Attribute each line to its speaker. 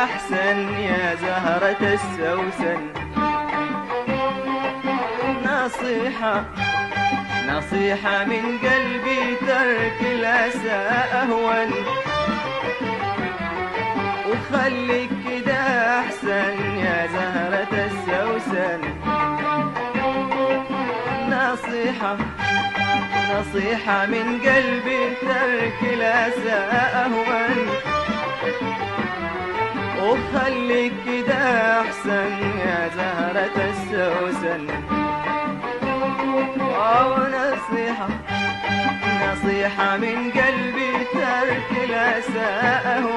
Speaker 1: أحسن يا زهرة السوسن. نصيحة نصيحة من قلبي، ترك الأسى أهون، وخليك كده أحسن يا زهرة السوسن. نصيحة نصيحة من قلبي، ترك الأسى أهون، وخليك كده أحسن يا زهرة السوسن. نصيحة نصيحة من قلبي، ترك الأسى أهون،